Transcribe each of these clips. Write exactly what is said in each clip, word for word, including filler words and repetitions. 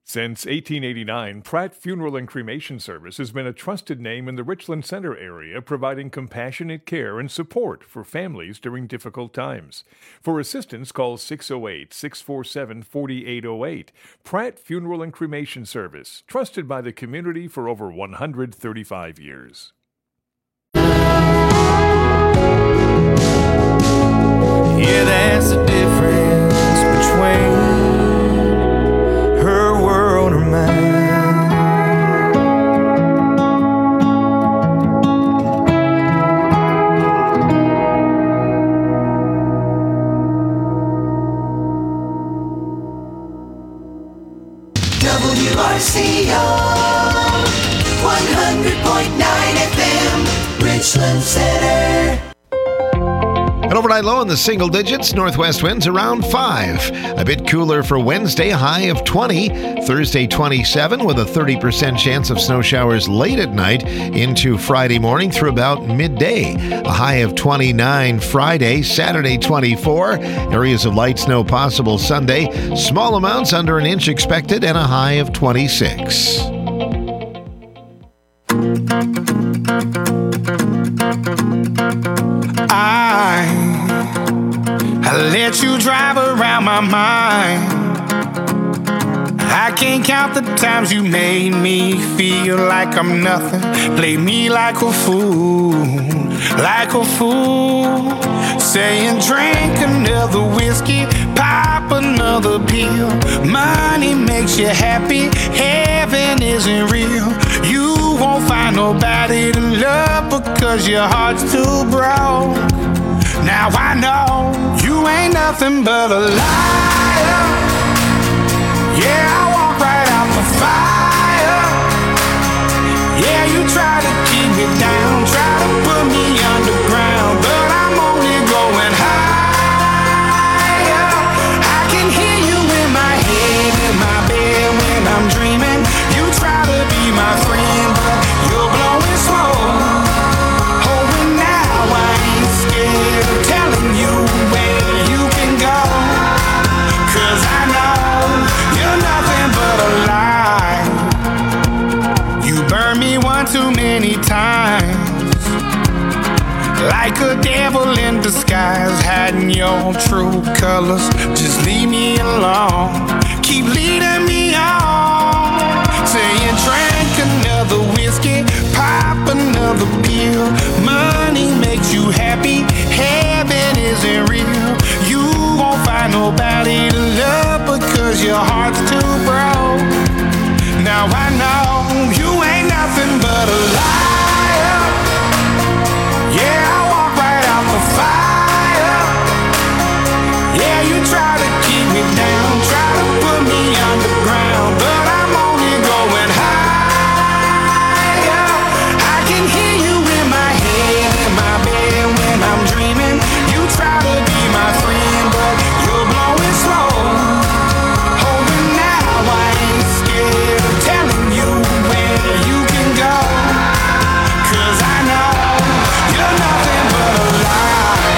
Since eighteen eighty-nine, Pratt Funeral and Cremation Service has been a trusted name in the Richland Center area, providing compassionate care and support for families during difficult times. For assistance, call six oh eight, six four seven, four eight oh eight. Pratt Funeral and Cremation Service, trusted by the community for over one hundred thirty-five years. Yeah, that's the difference between her world and mine. W R C O one hundred point nine F M, Richland Center. An overnight low in the single digits, northwest winds around five. A bit cooler for Wednesday, a high of twenty. Thursday, twenty-seven, with a thirty percent chance of snow showers late at night into Friday morning through about midday. A high of twenty-nine Friday, Saturday, twenty-four. Areas of light snow possible Sunday. Small amounts under an inch expected and a high of twenty-six. I, I let you drive around my mind. I can't count the times you made me feel like I'm nothing. Play me like a fool, like a fool. Saying drink another whiskey, pop another pill. Money makes you happy, heaven isn't real. You won't find nobody to love because your heart's too broke. Now I know you ain't nothing but a liar. Yeah, I walk right out the fire. Yeah, you try to keep me down, try to put me underground, but I'm only going higher. I can hear you in my head, in my bed when I'm dreaming. You try to be my friend, but you're blowing smoke. Oh, and now I ain't scared of telling you where you can go, 'cause I know you're nothing but a lie. You burned me one too many times, like a devil in disguise, hiding your true colors. Just leave me alone, keep leading me on. Saying drink another whiskey, pop another pill. Money makes you happy, heaven isn't real. You won't find nobody to love because your heart's too broke. Now I know you ain't nothing but a liar. Yeah, I walk right out the fire. Yeah, you try to keep me down, try to put me underground, but I'm only going higher. I can hear you in my head, in my bed when I'm dreaming. You try to be my friend, but you're blowing smoke. Oh, and now I ain't scared of telling you where you can go, 'cause I know you're nothing but a lie.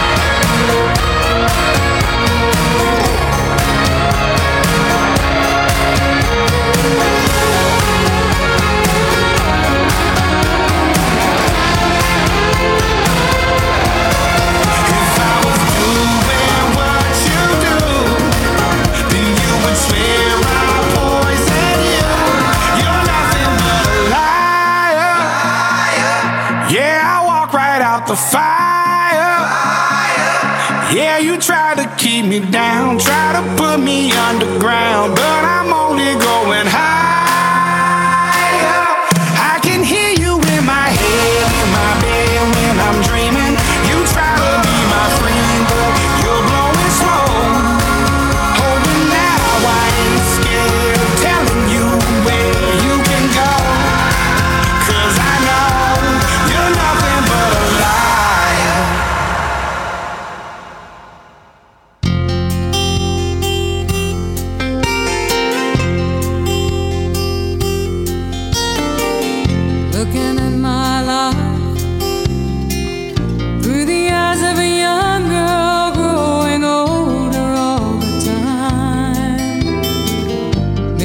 If I was doing what you do, then you would swear I poison you. You're nothing but a liar. Yeah, I walk right out the fire. Yeah, you try to keep me down, try to put me underground, but I'm only going higher. I can hear you in my head, in my bed when I'm dreaming. You try to be my friend, but you're blowing smoke. Oh, and now I ain't scared of telling you where you can go, 'cause I know you're nothing but a liar.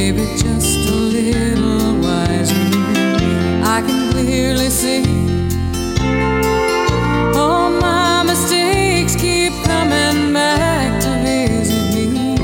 maybe just a little wiser. I can clearly see all my mistakes keep coming back to visit me,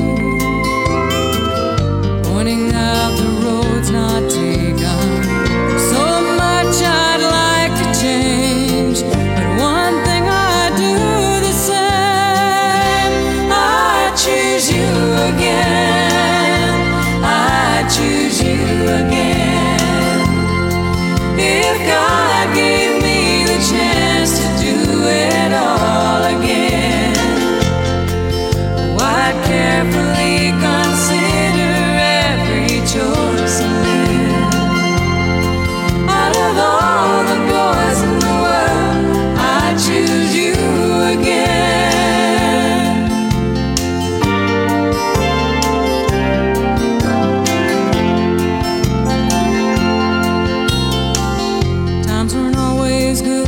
pointing out the roads not taken. So much I'd like to change, but one thing I do the same. I choose you again. I choose you again. If God gave me the chance to do it all again, oh, I'd carefully consider every choice I live. Out of all the boys in the world, I choose you again. Times weren't always good.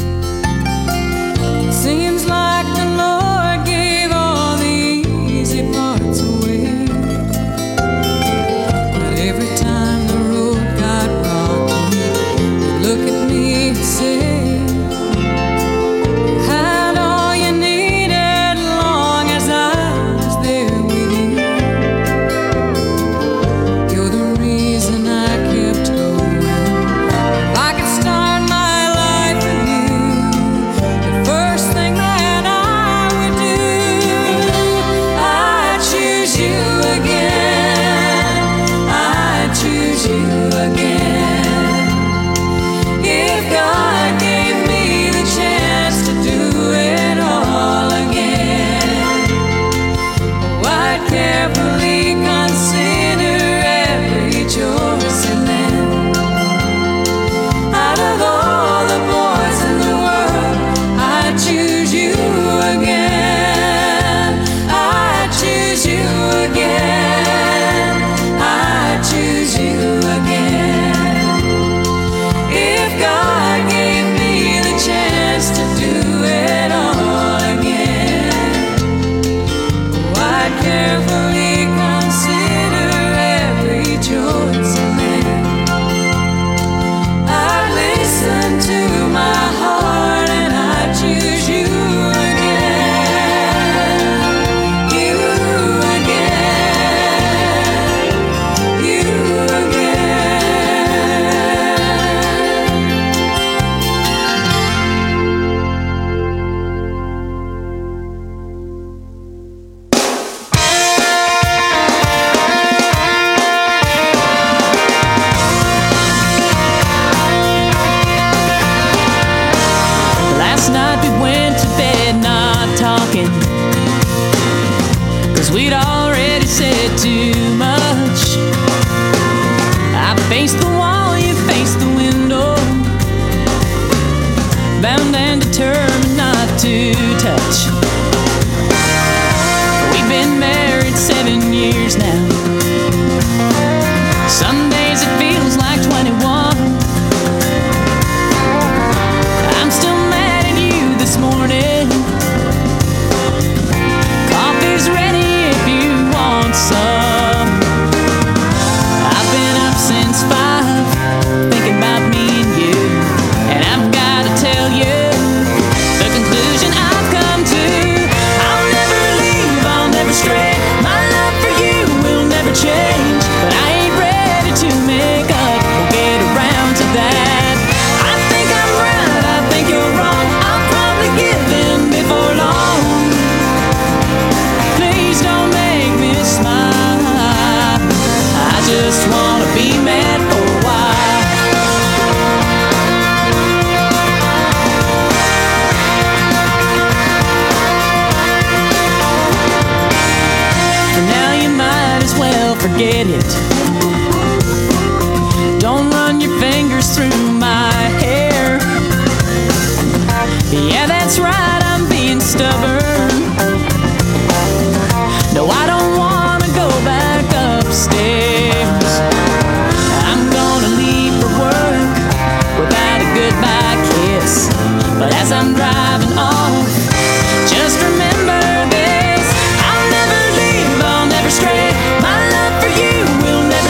Seems like the Lord gave all the easy parts away. But every time the road got rocky, He'd look at me and say, you had all you needed long as I was there with you. You're the reason I kept going. If I could start my life anew, the first thing that I would do, I choose you again. I choose you again. If God gave me the chance to do it all again, oh, I'd carefully consider every choice and then, out of all the boys in the world, I choose you again. I choose you again. I choose you again. If God gave me the chance to do it all again, oh, I'd carefully consider every choice I made. I listen to my heart and I choose you again. You again. You again. Last night we went to bed not talking, 'cause we'd already said too much. I faced the wall, you faced the window, bound and determined not to touch. We've been married seven years now. Some days it feels like twenty-one. I'm still mad at you this morning. Coffee's ready if you want some. I've been up since five, thinking about me and you, and I've got to tell you the conclusion I've come to. I'll never leave, I'll never stray. My love for you will never change, but I ain't ready to make up or get around to that. I think I'm right, I think you're wrong. I'll probably give in before long. Please don't make me smile. I just wanna be mad for a while. For now you might as well forget it. Don't run your fingers through my hair. Yeah, that's right, I'm being stubborn. No, I don't wanna go back upstairs. I'm gonna leave for work without a goodbye kiss. But as I'm driving off, just remember this: I'll never leave, I'll never stray. My love for you will never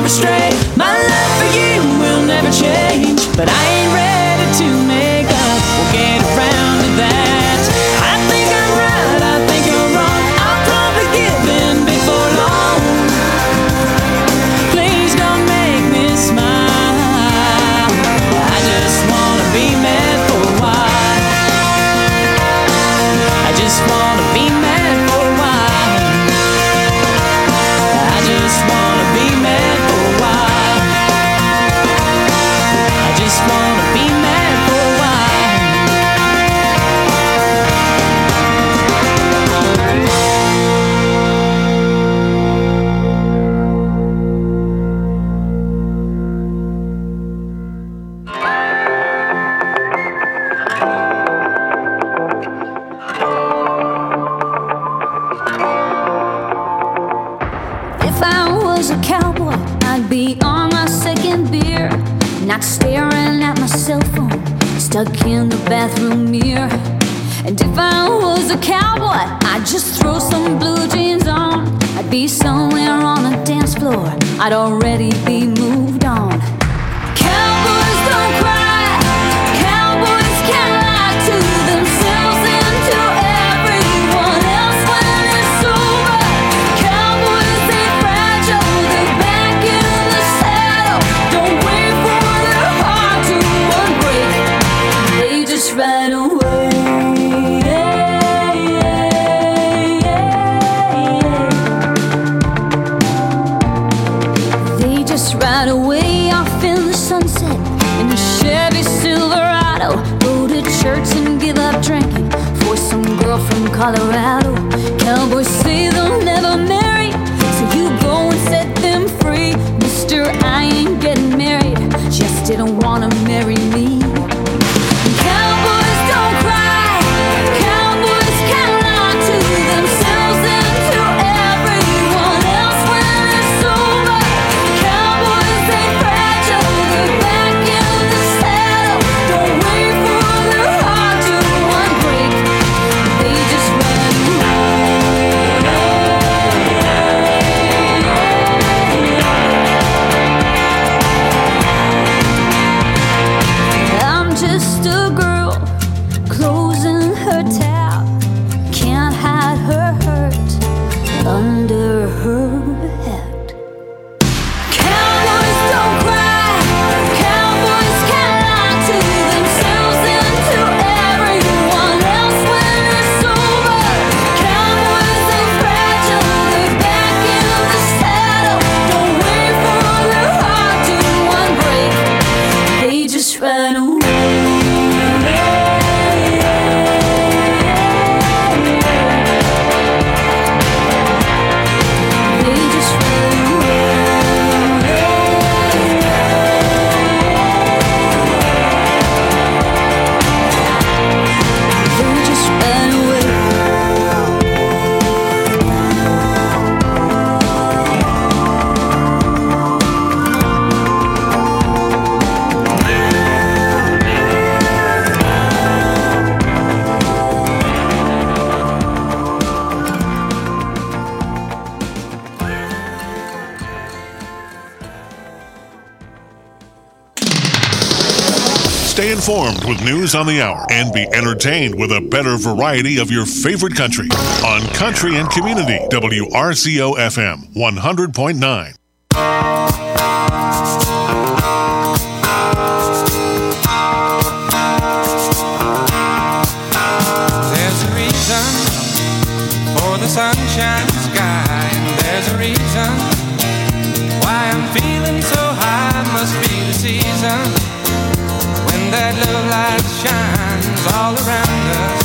astray. My love for you will never change, but I ain't ready to make up. We'll get around to that. I think I'm right, I think you're wrong. I'll probably give in before long. Please don't make me smile. I just wanna be mad for a while. I just wanna be mad for a while. I just wanna be mad for a while. I just wanna be mad for a while. If I was a cowboy, I'd be on my second beer, not staring at my cell phone, stuck in the bathroom mirror. And if I was a cowboy, I'd just throw some blue jeans on. I'd be somewhere on a dance floor, I'd already be moved on. Cowboys don't cry, cowboys can't lie to themselves and to everyone else when it's over. Cowboys ain't fragile, they're back in the saddle. Don't wait for their heart to unbreak, they just ride away. They just ride away off in the sunset in a Chevy Silverado. Go to church and give up drinking for some girl from Colorado. Cowboys say they'll never marry, so you go and set them free. Mister, I ain't getting married, just didn't wanna marry me. Cowboys don't cry, cowboys can't lie to themselves and to everyone else when it's over. Cowboys ain't fragile, they're back in the saddle. Don't wait for their heart to unbreak, they just run away. I'm just a girl closing her tab, can't hide her hurt under her hat. Cowboys don't cry, cowboys can't lie to themselves and to everyone else when it's over. Cowboys ain't fragile, they're back in the saddle. Don't wait for their heart to unbreak, they just run away. They just run away. They just run away. Stay informed with news on the hour and be entertained with a better variety of your favorite country on Country and Community, W R C O F M one hundred point nine. There's a reason for the sunshine sky, and there's a reason why I'm feeling so high. Must be the season when that love light shines all around us.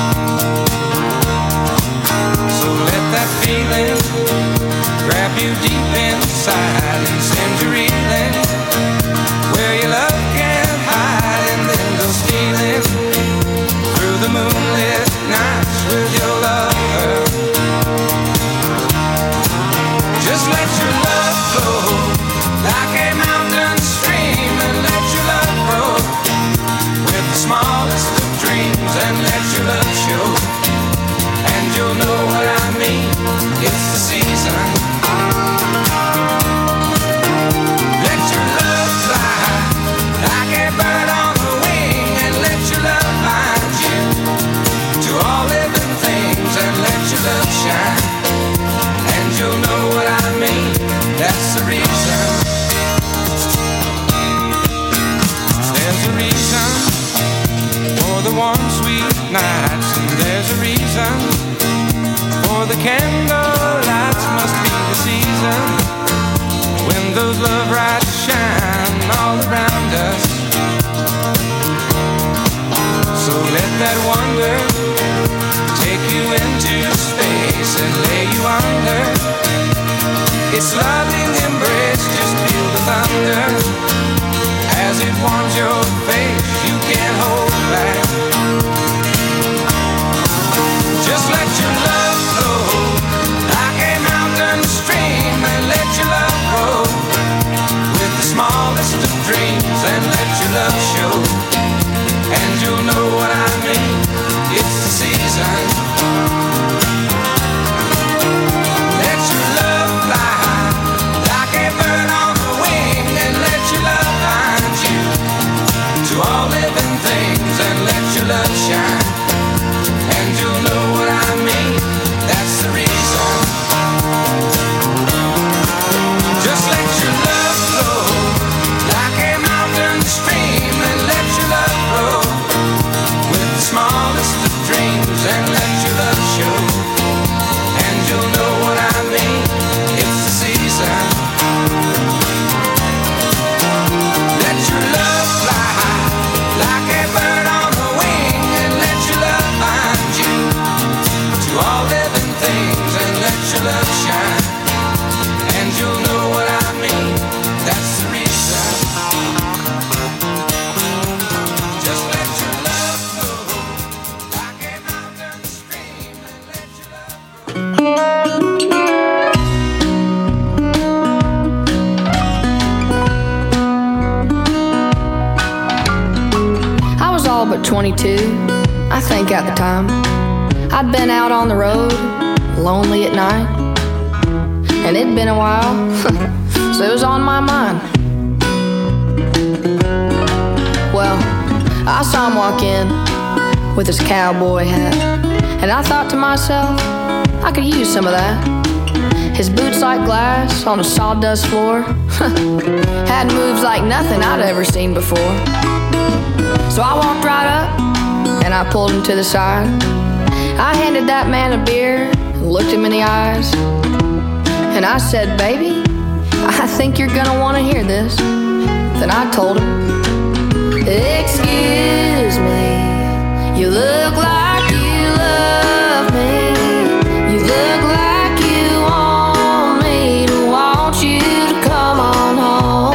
So let that feeling grab you deep inside and send you reeling where your love can't hide, and then go stealing through the moonlit nights with your lover. Just let your love flow like a mountain stream, and let your love grow with the smallest of dreams, and let your love show, and you'll know what I mean. It's the season reason for the candlelights must be the season when those love lights shine all around us. So let that wonder take you into space and lay you under its loving embrace. Just feel the thunder as it warms your face. You can't hold back. Just let your love flow like a mountain stream, and let your love grow with the smallest of dreams, and let your love show, and you'll know what I mean. It's the season. Let your love fly high like a bird on the wing, and let your love find you to all living things, and let your love shine, and you'll know what I mean. That's the reason. Just let your love flow like a mountain stream, and let your love grow with the smallest of dreams, and let your love show, and you'll know what I mean. It's the season. Let your love fly high like a bird on the wing, and let your love find you to all living things, and let your love shine, and you'll know what I mean. That's the reason. Just let your love flow like a mountain stream, and let your love I was all but twenty-two, I think at the time. I'd been out on the road, lonely at night, and it'd been a while, so it was on my mind. Well, I saw him walk in with his cowboy hat, and I thought to myself, I could use some of that. His boots like glass on a sawdust floor had moves like nothing I'd ever seen before. So I walked right up and I pulled him to the side. I handed that man a beer and looked him in the eyes, and I said, baby, I think you're gonna want to hear this. Then I told him, excuse me, you look like you love me. You look like you want me to want you to come on home.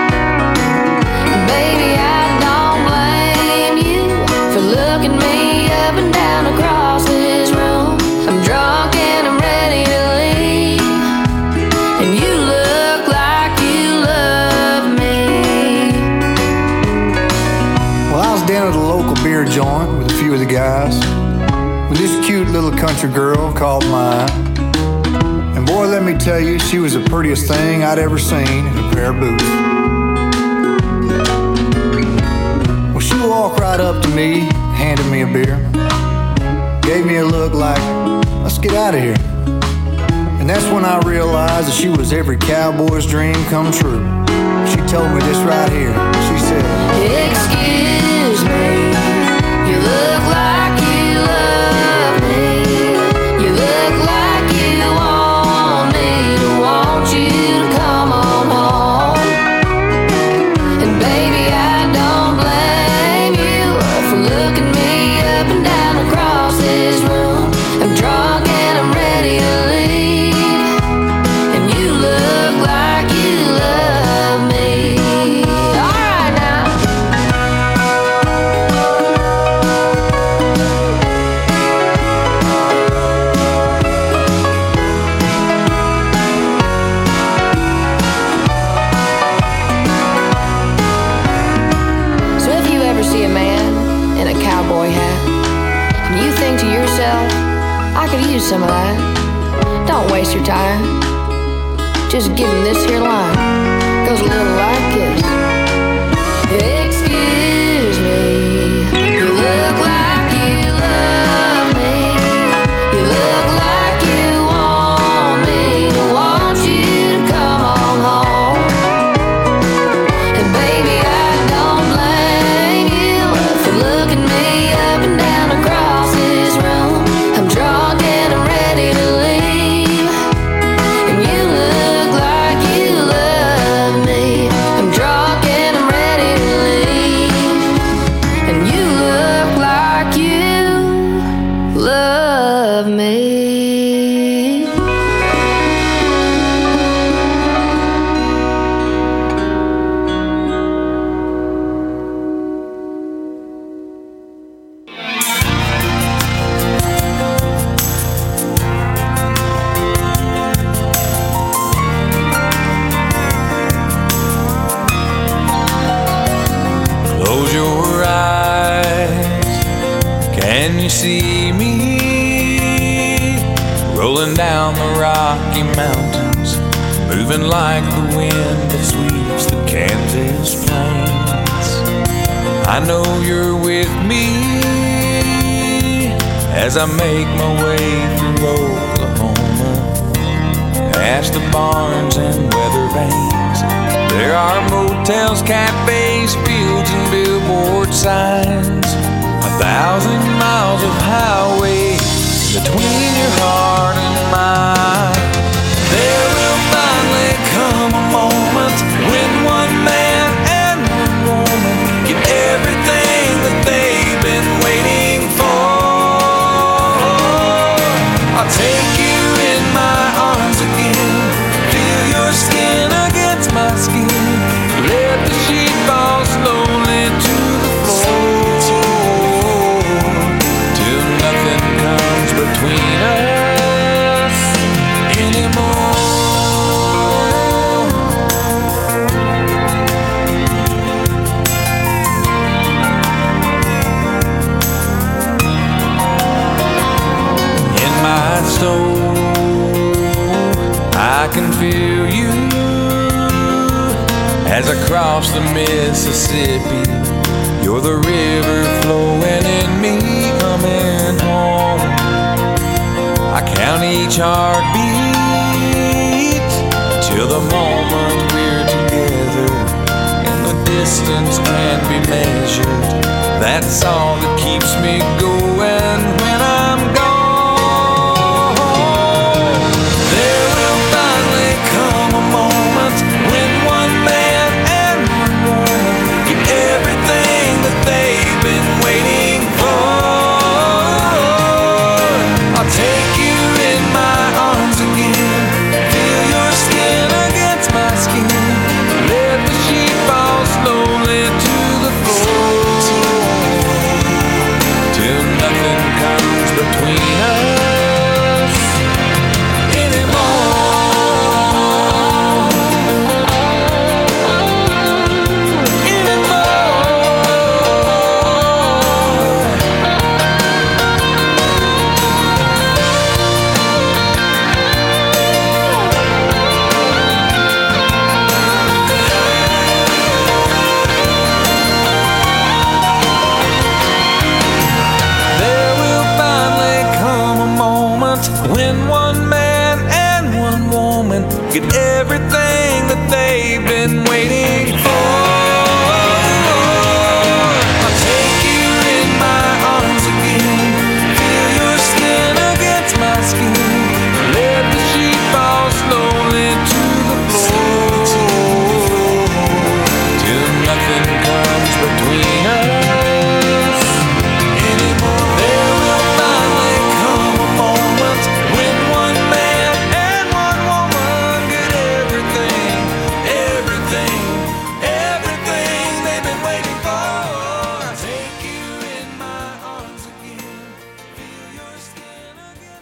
Baby, I don't blame you for looking me up and down across this room. I'm drunk and I'm ready to leave, and you look like you love me. Well, I was down at a local beer joint with a few of the guys, with this cute little country girl called mine. And boy, let me tell you, she was the prettiest thing I'd ever seen in a pair of boots. Well, she walked right up to me, handed me a beer, gave me a look like, let's get out of here. And that's when I realized that she was every cowboy's dream come true. She told me this right here. She said, excuse me, you look like you love me. You look like you want me to want you to come on home. And baby, I don't blame you for looking me up and down across this room. I'm drunk and I'm ready to leave, and you look like you love me. All right now. So if you ever see a man in a cowboy hat, and you think to yourself, I could use some of that, don't waste your time. Just give him this here line. Goes a little like this. Excuse me, you look like you love me. You look like you want me to want you to come on home. And baby, I don't blame you for looking me up and down across this room. I'm see me rolling down the Rocky Mountains, moving like the wind that sweeps the Kansas plains. I know you're with me as I make my way through Oklahoma, past the barns and weather vanes. There are motels, cafes, fields, and billboard signs. A thousand miles of highway between your heart and mine. There will finally come a moment when one man and one woman get everything that they've been waiting for. I'll take you in my arms again, feel your skin against my skin, let the sheet fall slowly to the floor, till nothing comes between us anymore. In my soul, I can feel you as I cross the Mississippi. You're the river flowing in me coming home. I count each heartbeat till the moment we're together, and the distance can't be measured. That's all that keeps me going when I'm gone. There will finally come a moment when one man and one woman get everything that they've been waiting for. I'll take you in my arms again, feel your skin against my skin, let the sheet fall slowly to the floor, till nothing comes between us anymore. There will finally come a moment when one man and one woman get everything that they've been waiting for. I'll take you in my arms again, feel your skin against my skin, let the sheet fall slowly to the floor, till nothing comes between us anymore. There will finally come a moment when one man and one woman get everything, everything, everything they've been waiting for. I'll take you in my arms again, feel your skin again.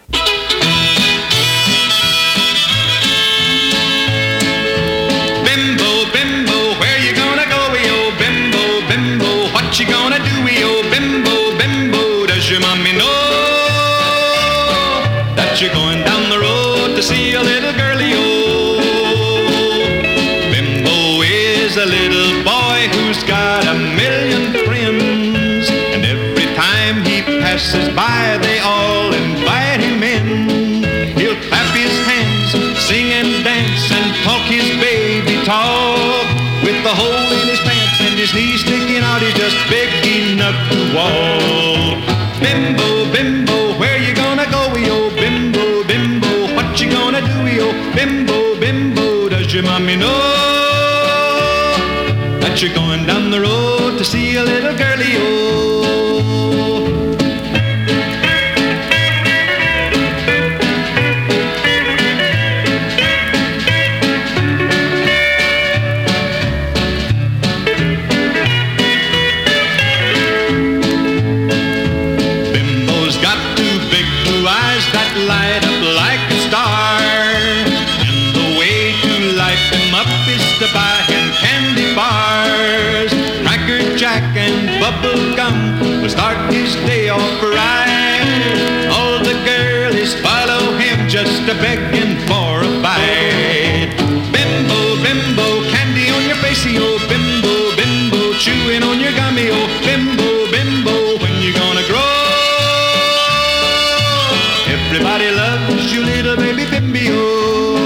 Bimbo, bimbo, where you gonna go, yo? Bimbo, bimbo, what you gonna do, yo? Bimbo, bimbo, does your mommy know that you're going down the road to see a little girlie, yo? Bimbo is a little boy who's got a million friends, and every time he passes by, they all invite him in. He'll clap his hands, sing and dance, and talk his baby talk. With the hole in his pants and his knees sticking out, he's just big enough to walk. Bimbo, bimbo, where you gonna go, yo? Bimbo, bimbo, what you gonna do, yo? Bimbo, bimbo, does your mommy know that you're going down the road to see a little girlie, yo? Bimbo's got two big blue eyes that light up like a star, and the way to light them up is to buy him candy bars, Cracker Jack and bubble gum begging for a bite. Bimbo, bimbo, candy on your facey, oh bimbo, bimbo, chewing on your gummy, oh bimbo, bimbo, when you gonna grow? Everybody loves you, little baby Bimby, oh.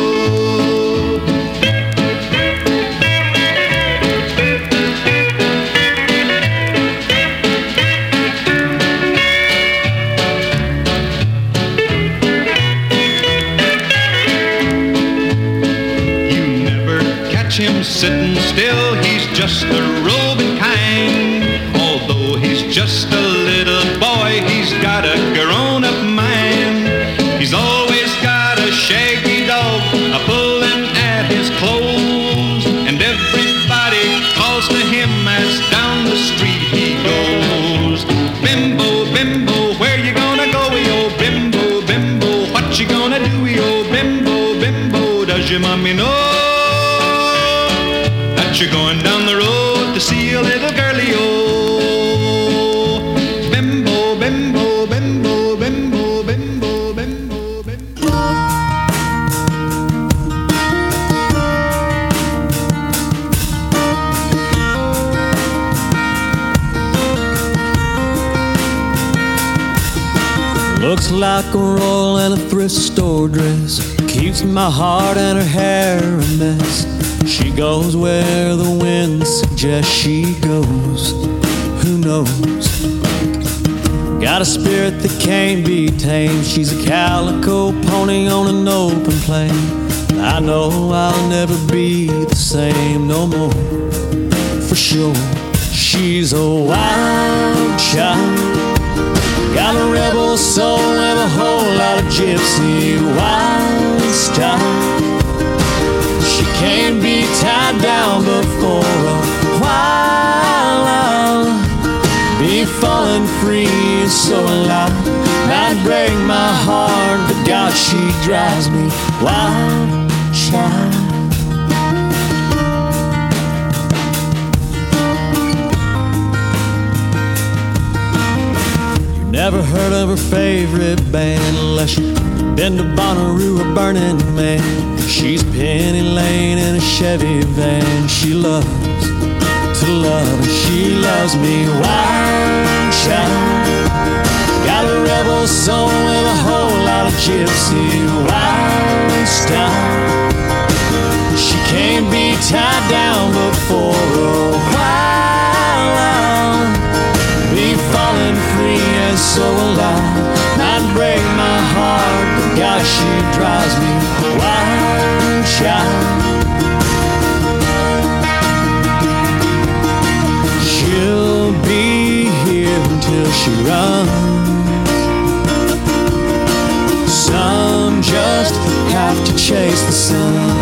Him sitting still, he's just the roving kind. Although he's just a little boy, he's got a grown-up mind. He's always got a shaggy dog a pulling at his clothes, and everybody calls to him as down the street he goes. Bimbo, bimbo, where you gonna go, yo? Bimbo, bimbo, what you gonna do, yo? Bimbo, bimbo, does your mommy know you're going down the road to see a little girlie, oh? Bimbo, bimbo, bimbo, bimbo, bimbo, bimbo, bimbo. Looks like a roll and a thrift store dress, keeps my heart and her hair a mess. She goes where the wind suggests she goes. Who knows? Got a spirit that can't be tamed. She's a calico pony on an open plain. I know I'll never be the same no more, for sure. She's a wild child, got a rebel soul and a whole lot of gypsy wild style. She can't be tied down before a while. I'll be falling free, so alive. Might break my heart, but God, she drives me wild, child. You never heard of her favorite band unless you've been to Bonnaroo or Burning Man. She's Penny Lane in a Chevy van. She loves to love, and she loves me wild child. Got a rebel soul with a whole lot of gypsy wild style. She can't be tied down before a while. I'll be falling free and so alive. Might break my heart, but God, she drives me wild child. She'll be here until she runs. Some just have to chase the sun.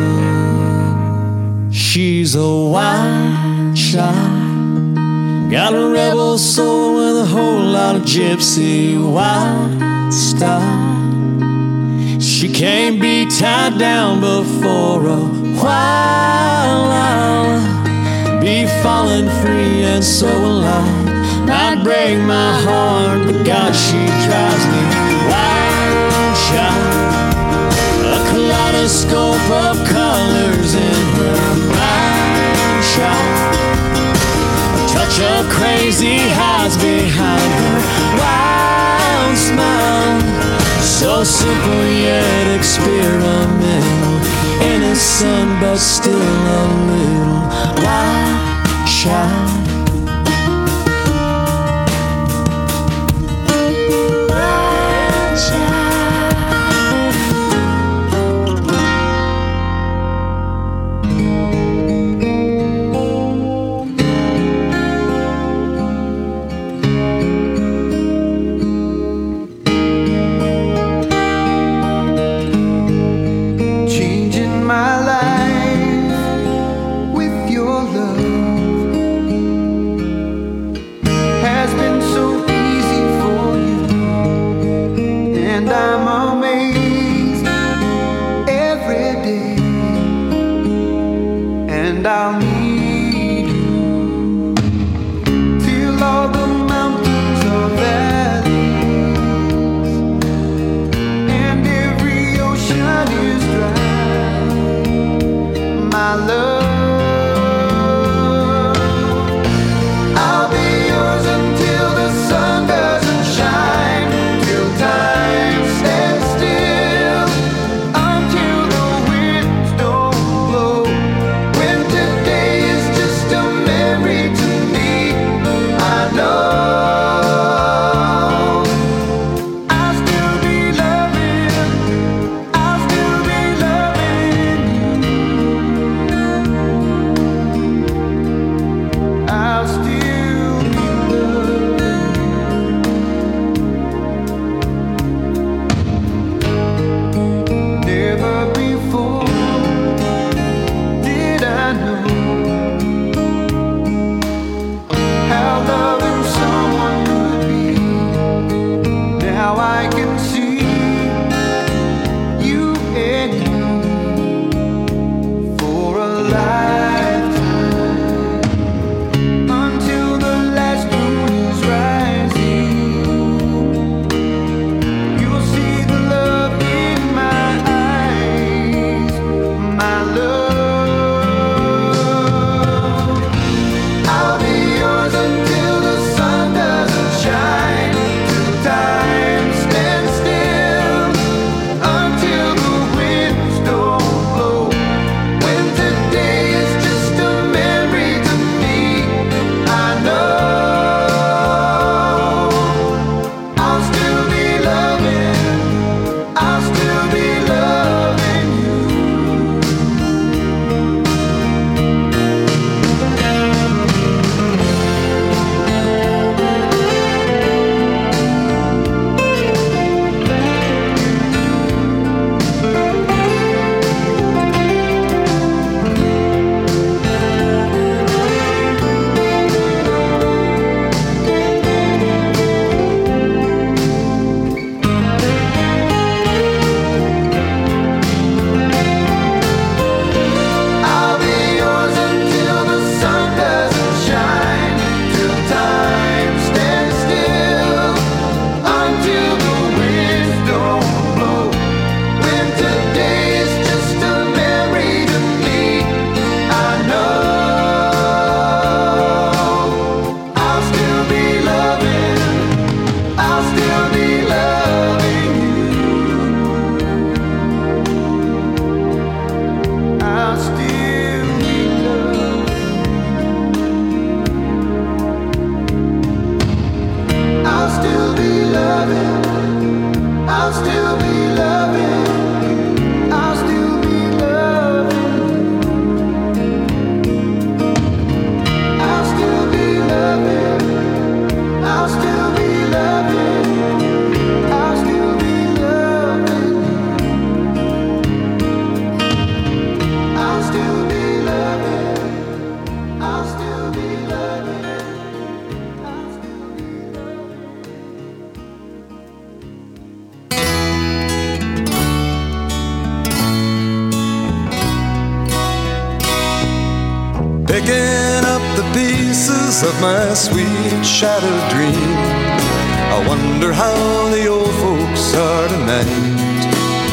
She's a wild child, got a rebel soul with a whole lot of gypsy wild style. She can't be tied down before a while. I'll be falling free and so alive. Might break my heart, but God, she drives me wild child. A kaleidoscope of colors in her mind child. A touch of crazy hides behind her wild smile. So simple yet experimental, innocent but still a little wild child. Wild child. picking up the pieces of my sweet shattered dream. I wonder how the old folks are tonight.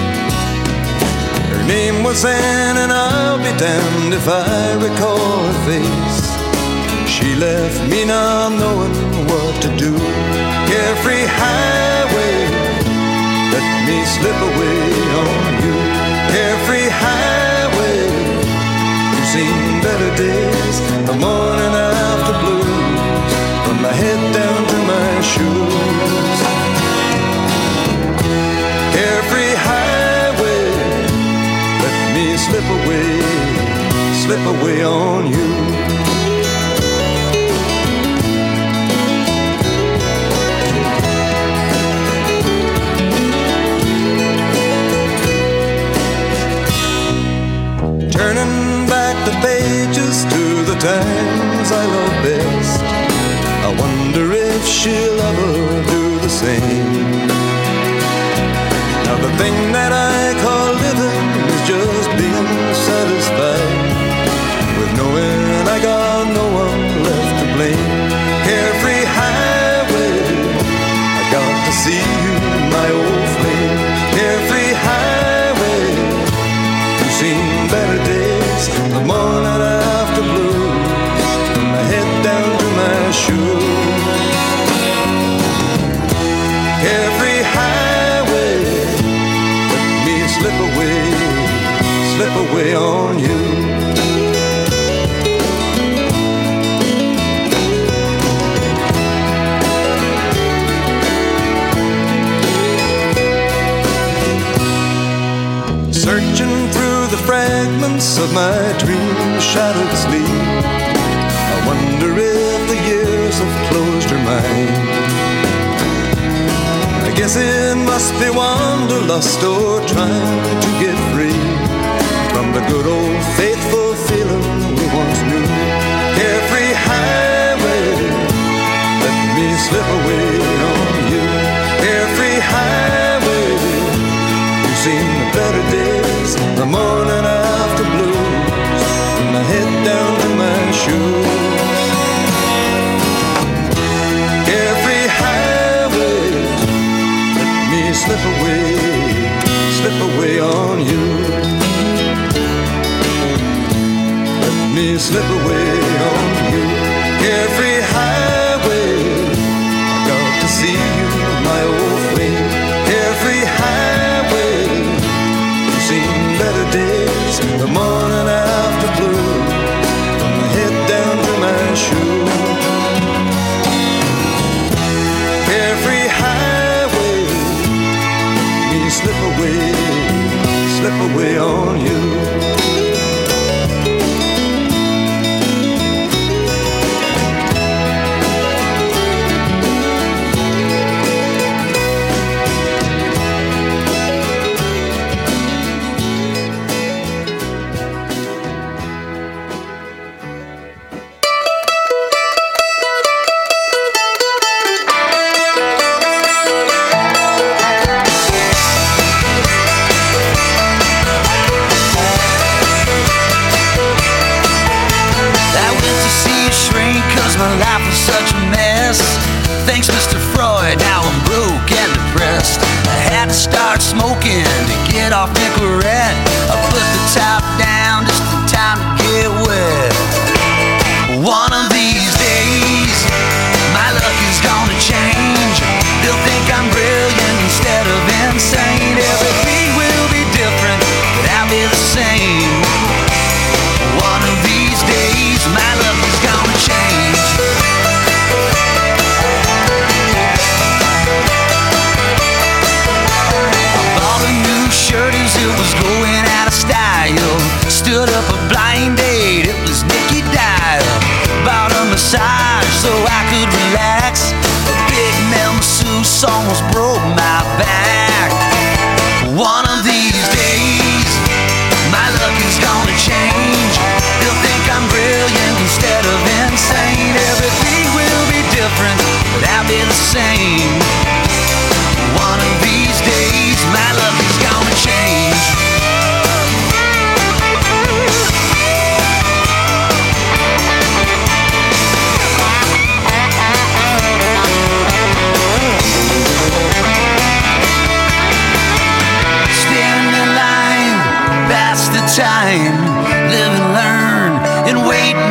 Her name was Anne, and I'll be damned if I recall her face. She left me not knowing what to do. Carefree highway, let me slip away on you. Carefree highway, you've seen better days, the morning after blues, from my head down to my shoes. Carefree highway, let me slip away, slip away on you. Turning back the pages to the times I love best, I wonder if she'll ever do the same. Now the thing that I call living is just being satisfied with knowing I got no one left to blame. Carefree highway, I got to see you, my old flame. Carefree highway, you've seen better days, the morning after blues, from my head down to my shoes. Carefree highway, let me slip away, slip away on you. Searching through the fragments of my dream-shattered sleep, I wonder if the years have closed her mind. I guess it must be wanderlust or trying to get free from the good old faithful feeling we once knew. Carefree highway, let me slip away on you. Carefree highway, you've seen the better days, the morning after blues, from my head down to my shoes. Carefree highway, let me slip away, slip away on you. Let me slip away on you. Carefree highway, I got to see you, my old flame. Carefree highway, you've seen better days, the morning after blues, from my head down to my shoes. Carefree highway, let me slip away, slip away on you.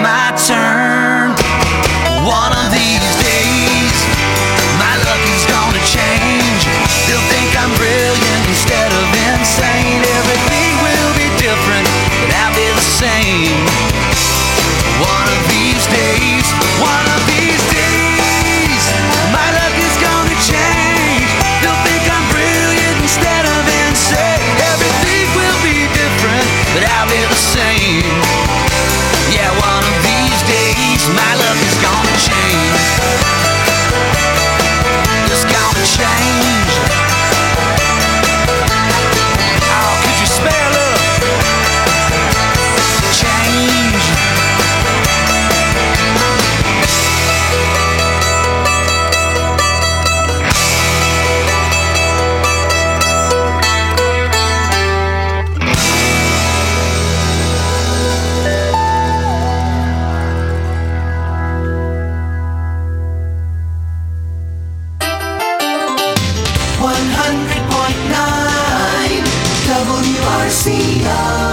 my turn. One of these days, my luck is gonna change. They'll think I'm brilliant instead of insane. Everything will be different, but I'll be the same. One of these days, one of these days, my luck is gonna change. They'll think I'm brilliant instead of insane. Everything will be different, but I'll be the same. Yeah, one of these days, my luck is gonna change. It's gonna change. Oh, could you spare a little change? one hundred point nine W R C O.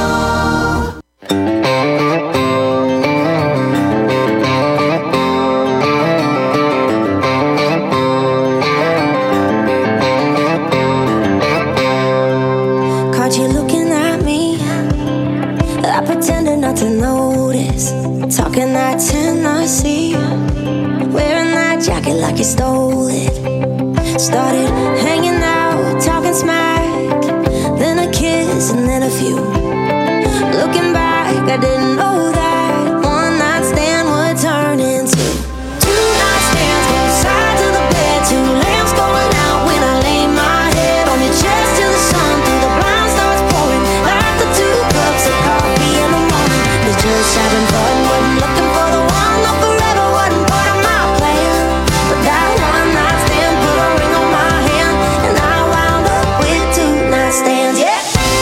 Caught you looking at me. I pretended not to notice. Talking that Tennessee. Wearing that jacket like you stole it. Started hanging out, talking smack. Then a kiss and then a few. Looking back, I didn't know that one night stand would turn into two night stands, both sides of the bed. Two lamps going out when I lay my head on your chest till the sun through the blind starts pouring. Like the two cups of coffee in the morning. It's just having fun, wasn't looking for the one. No, forever wasn't part of my plan. But that one night stand put a ring on my hand, and I wound up with two night stands. Yeah.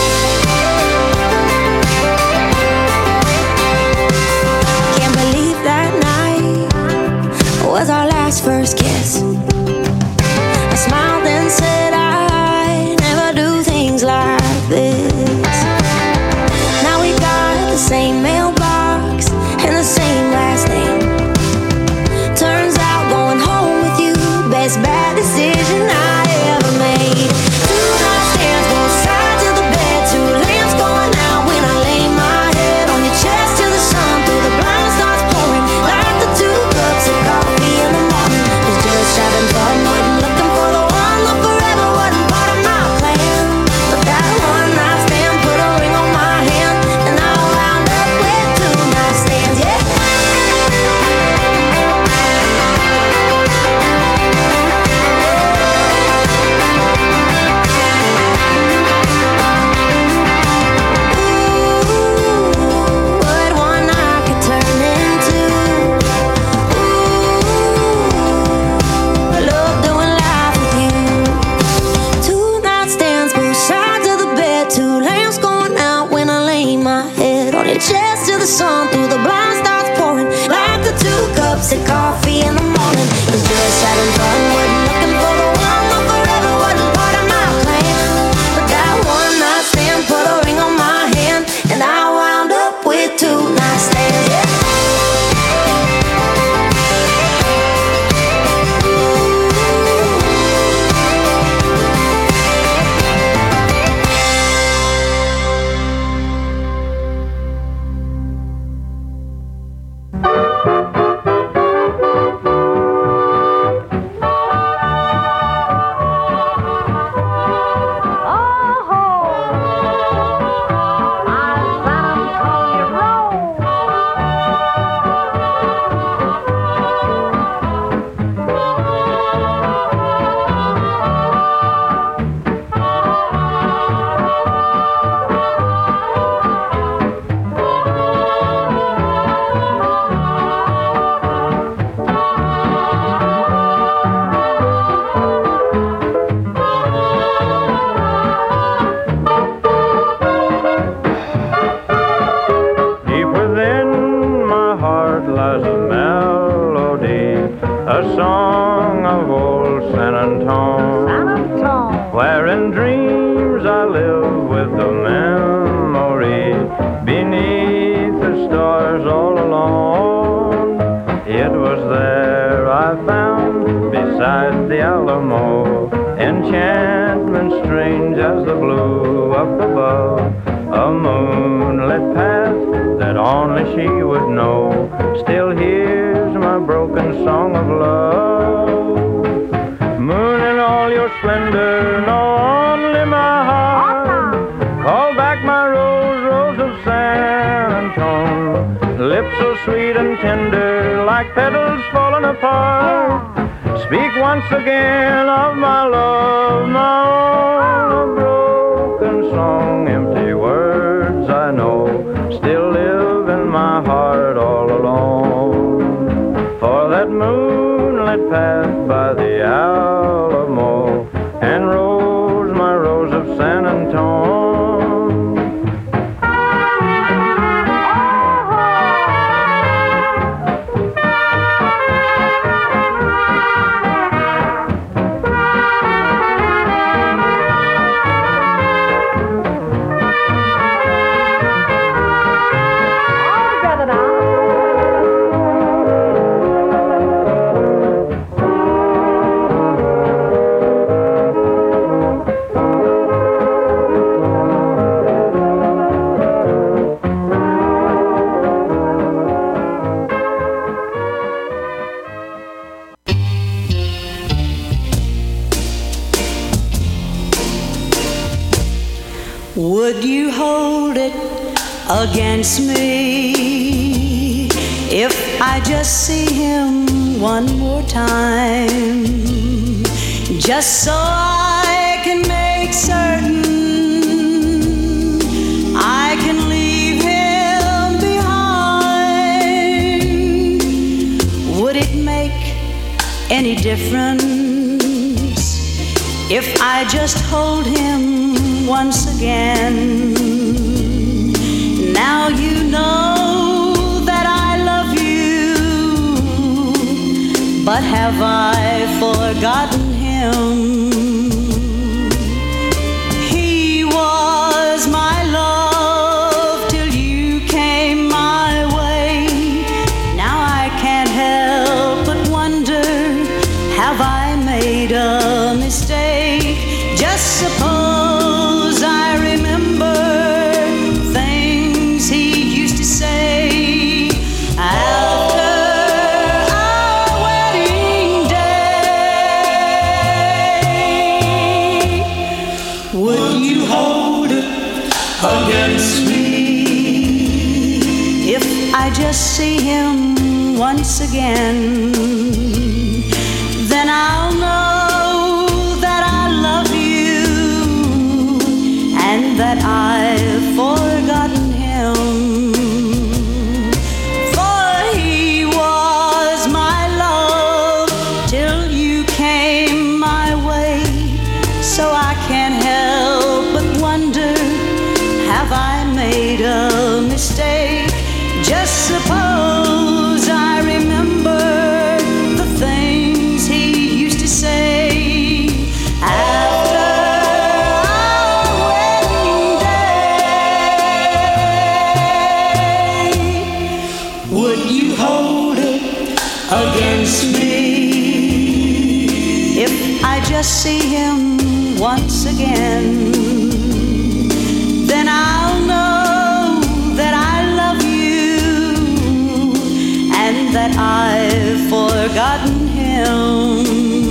Can't believe that night was our last first kiss. I smiled and said I'd never do things like this. Now we got the same mailbox and the same last name. Turns out going home with you, best bad decision I ever made. Two night stands, both sides of the bed. Two lamps going out when I lay my head on your chest till the sun through the blind starts pouring. Like the two cups of coffee in the morning. It's just having fun, wasn't looking for the one. Look, forever wasn't part of my plan. But that one night stand put a ring on my hand, and I wound up with two night stands. Yeah. What one night could turn into. Ooh, love doing life with you. Two night stands, both sides of the bed. Two lamps going out when I lay my head on your chest till the sun through the blind starts pouring. Like the two cups of coffee in the morning. It's just having fun, wasn't looking for the one. No, forever wasn't part of my plan. But that one night stand put a ring on my hand, and I wound up with two night stands. Yeah. song of old San Antone, San Antone, where in dreams I live with the memory beneath the stars all alone. I found beside the Alamo. Enchantment strange as the blue up above. A moonlit path that only she would know. Still hears my broken song of love. Moon in all your splendor, know only my heart. Call back my rose, rose of San Antone. Lips so sweet and tender, like petals falling apart. Speak once again of my love, my own. A broken song, empty words I know, still live in my heart all alone. For that moonlit path by the Alamo, and rose, my rose of San Antone. Would you hold it against me if I just see him one more time, just so I can make certain I can leave him behind? Would it make any difference if I just hold him once again? Now you know that I love you, but have I forgotten him? He was my love till you came my way. Now I can't help but wonder, have I made a mistake? Just suppose I remember things he used to say after our wedding day. Would you hold it against me if I just see him once again? Then I'll know that I love you and that I've forgotten him. For he was my love till you came my way. So I can't help but wonder, have I made a mistake? Just suppose I remember the things he used to say after our wedding day. Would you hold it against me if I just see him once again? Then I'll know that I love you and that I've forgotten him.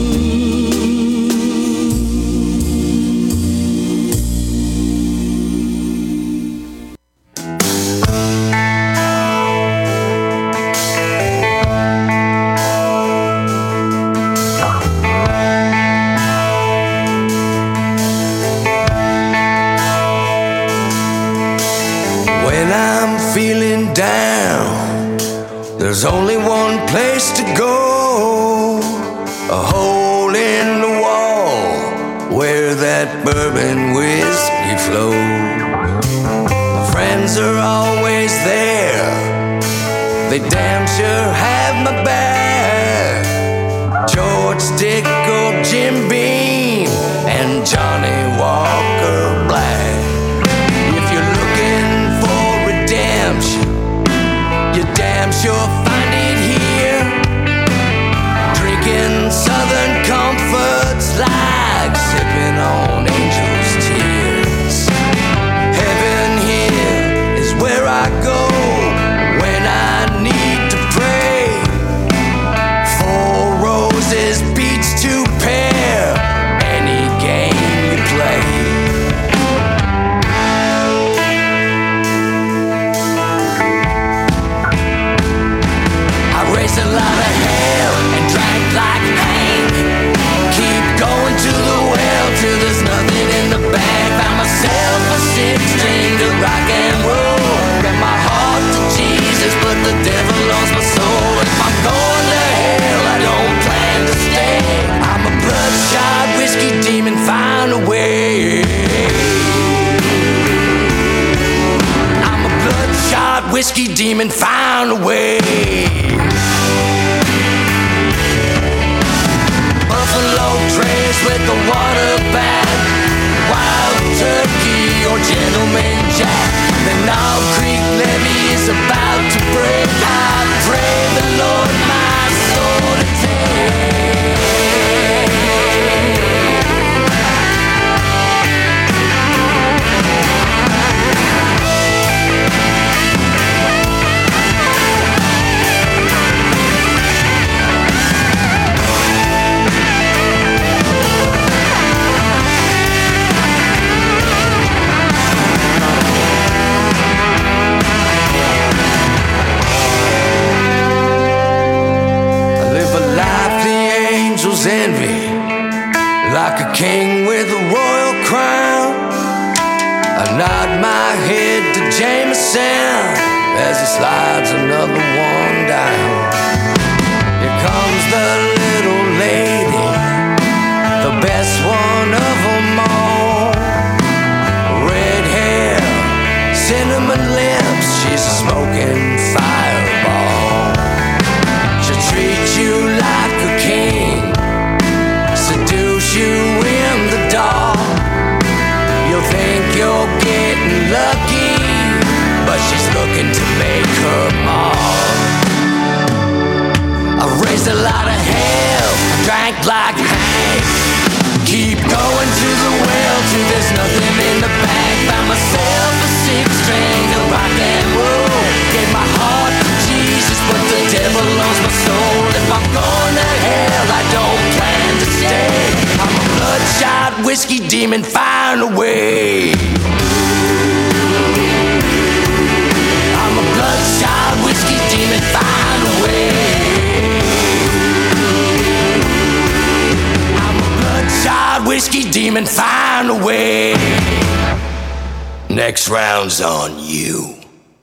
When I'm feeling down, there's only one place to go, a hole in the wall where that bourbon whiskey flows. My friends are always there, they damn sure have my back. George Dickel, Jim Beam, and Johnny Walker Black. If you're looking for redemption, you damn sure find it here. Drink demon find a way. Buffalo Trace with the water bag, Wild Turkey or Gentleman Jack. The Knob Creek levee is about to break. I pray the Lord my soul to take. Envy, like a king with a royal crown. I nod my head to Jameson as he slides another one down. Here comes the little lady, the best one of them all. Red hair, cinnamon lips, she's a smoking fireball. She'll treat you like a king, seduce you in the dark. You'll think you're getting lucky, but she's looking to make her mark. I raised a lot of hell, drank like Hank. Keep going to the well till there's nothing in the bag. Found myself a six string of rock and roll. Gave my heart to Jesus, but the devil owns my soul. If I'm going to hell, I don't plan to stay. I'm a bloodshot whiskey demon, find a way. I'm a bloodshot whiskey demon, find a way. I'm a bloodshot whiskey demon, find a way. Next round's on you.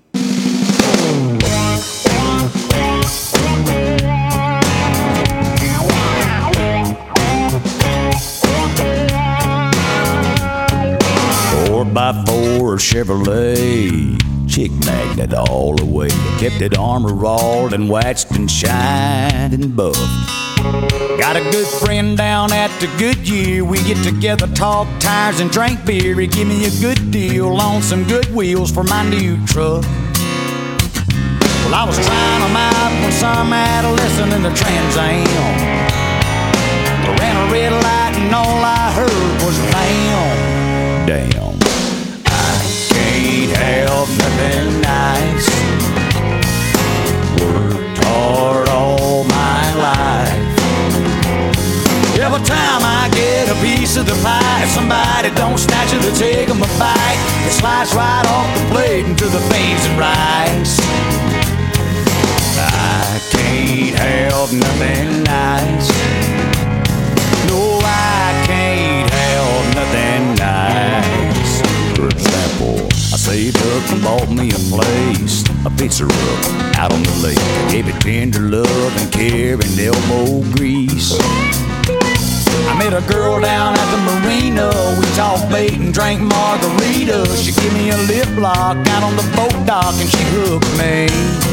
Four by four Chevrolet, chick magnet all the way. Kept it armor rolled and waxed and shined and buffed. Got a good friend down at the Goodyear. We get together, talk tires and drink beer. He give me a good deal on some good wheels for my new truck. Well, I was trying them out when some adolescent in the Trans Am ran a red light and all I heard was bam, damn. Can't have nothing nice. Worked hard all my life. Every time I get a piece of the pie, if somebody don't snatch it or take them a bite, it slides right off the plate into the beans and rice. I can't have nothing nice. No, I can't have nothing nice. For example, I saved up and bought me a place, a fixer up out on the lake. I gave it tender love and care and elbow grease. I met a girl down at the marina. We talked bait and drank margaritas. She gave me a lip lock out on the boat dock and she hooked me.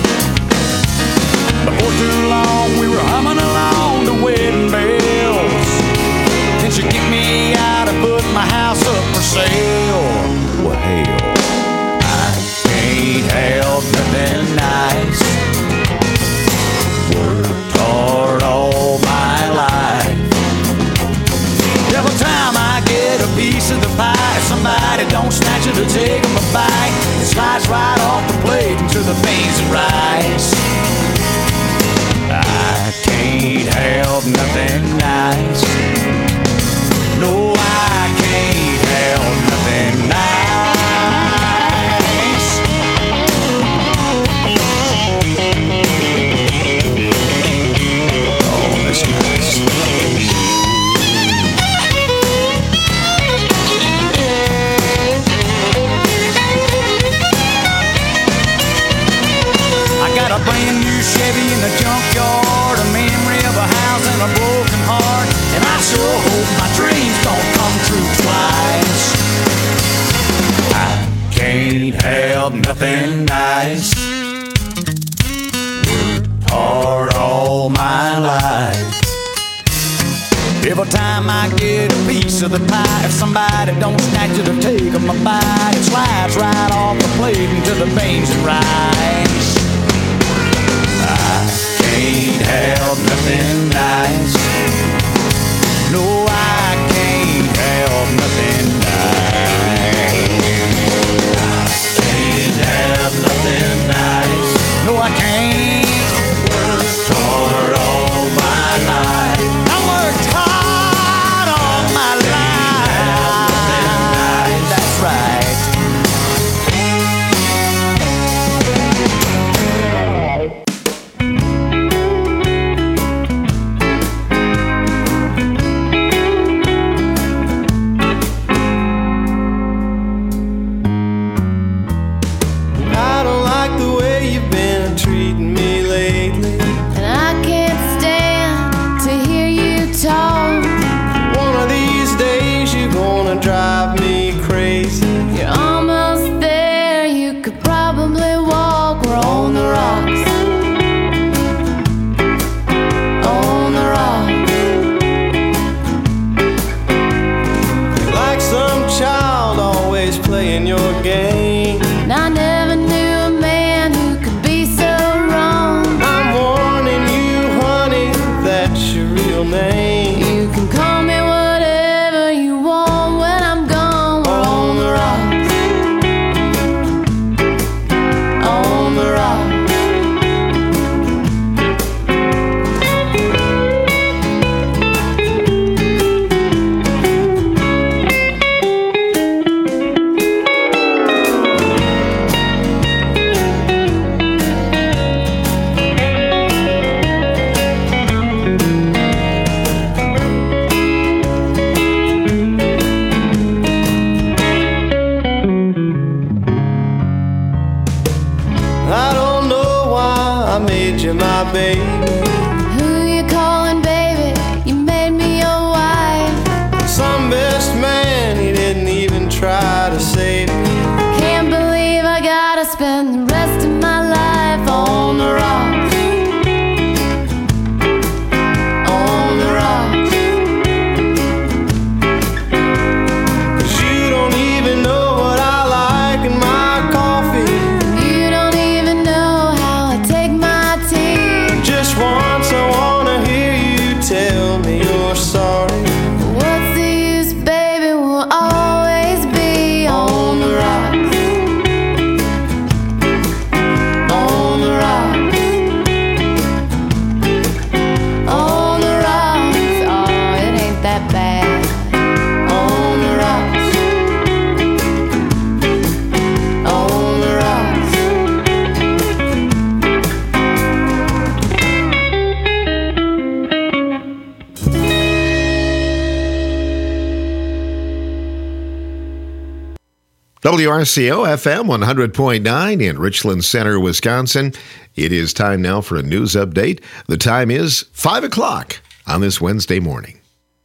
Before too long we were humming along to wedding bells. Then she kicked me out and put my house up for sale. Well, hell, I can't have nothing nice. Worked hard all my life. Every time I get a piece of the pie, somebody don't snatch it or take them a bite, it slides right off the plate into the beans and rice. I can't have nothing nice. No, I can't have nothing nice. Oh, that's nice. I got a brand new Chevy in the junkyard, a memory of a house and a broken heart, and I sure hope my dreams don't come true twice. I can't have nothing nice. of the pie. If somebody don't snatch it or take 'em a bite, it slides right off the plate into the beans and rice. I can't have nothing nice. No, I can't have nothing nice. I can't have nothing nice. No, I can't. Worked hard all my life. I worked hard all my life. That's right. I don't like the way you've been treating me lately. And I can't stand to hear you talk. One of these days you're gonna drive me crazy. You're almost there, you could probably walk. We're on the rocks. On the rocks. Like some child always playing your game. And I never knew a man who could be so wrong. I'm warning you, honey, that's your real name. You can call me whatever you want when I'm gone. We're on the rocks. On the rocks. I don't know why I made you my baby. Who you calling, baby? You made me your wife. Some best man, he didn't even try to save me. Can't believe I gotta spend the rest of my life on the rocks. On the rocks. 'Cause you don't even know what I like in my coffee. You don't even know how I take my tea. Just once I wanna hear you tell me you're sorry. What's the use, baby? We'll always be on the rocks. On the rocks. On the rocks. Oh, it ain't that bad. On the rocks. On the rocks. W R C O F M one hundred point nine in Richland Center, Wisconsin. It is time now for a news update. The time is five o'clock on this Wednesday morning.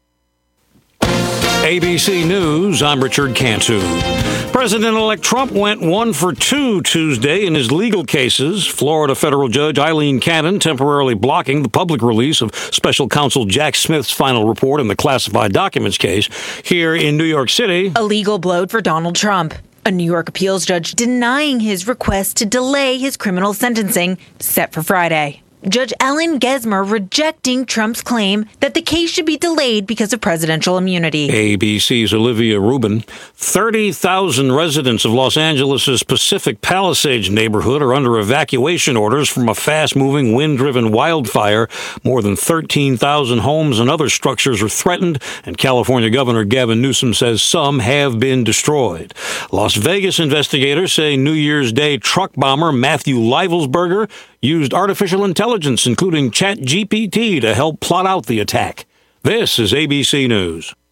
A B C News, I'm Richard Cantu. President-elect Trump went one for two Tuesday in his legal cases. Florida federal judge Eileen Cannon temporarily blocking the public release of special counsel Jack Smith's final report in the classified documents case. Here in New York City, a legal blow for Donald Trump. A New York appeals judge denying his request to delay his criminal sentencing set for Friday. Judge Ellen Gesmer rejecting Trump's claim that the case should be delayed because of presidential immunity. A B C's Olivia Rubin. thirty thousand residents of Los Angeles' Pacific Palisades neighborhood are under evacuation orders from a fast-moving, wind-driven wildfire. More than thirteen thousand homes and other structures are threatened, and California Governor Gavin Newsom says some have been destroyed. Las Vegas investigators say New Year's Day truck bomber Matthew Leivelsberger used artificial intelligence, including ChatGPT, to help plot out the attack. This is A B C News.